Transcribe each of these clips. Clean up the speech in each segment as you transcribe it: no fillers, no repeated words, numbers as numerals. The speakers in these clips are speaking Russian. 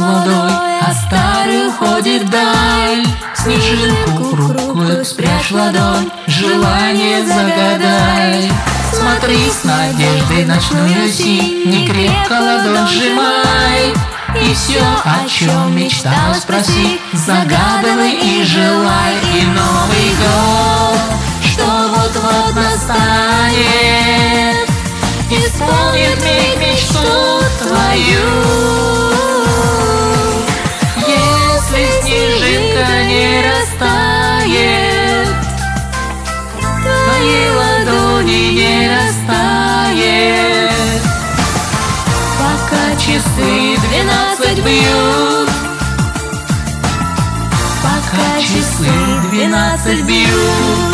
молодой, а старый уходит вдаль. Снежинку хрупкую спрячь в ладонь, желание загадай. Смотри с надеждой ночную синь, не крепко ладонь сжимай. И все, о чем мечталось, проси, загадывай и желай. И Новый год, что вот-вот настанет, исполнит миг мечту твою. Если снежинка не растает, твои ладони не растает. Пока часы 12 бьют, пока часы 12 бьют.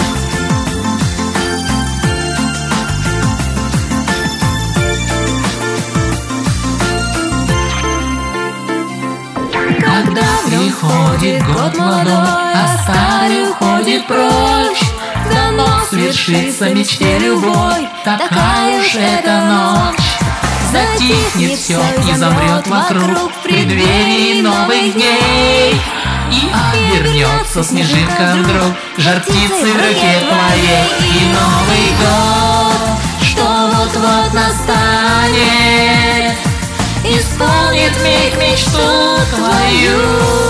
Когда приходит год молодой, а старый уходит прочь, дано свершится мечте любой, такая уж эта ночь. Затихнет все и замрет вокруг в преддверии новых дней. И обернется снежинка вдруг жар птицы в руке твоей. И Новый год, что вот-вот настанет, исполнит миг мечту твою.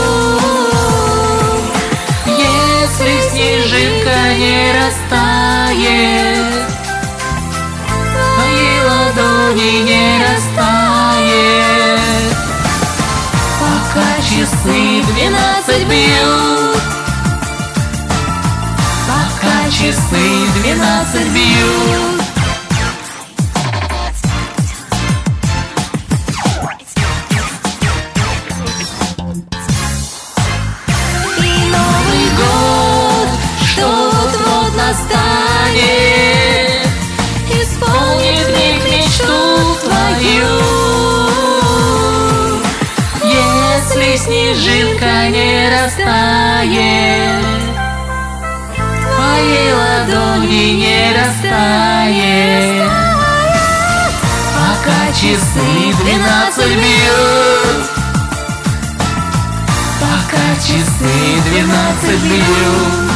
Если снежинка не растает, твои ладони не растает. Пока часы 12 бьют, пока часы 12 бьют. Настанет, исполнит миг мечту твою. Если снежинка не растает, твои ладони не растает. Пока часы 12 бьют, пока часы 12 бьют.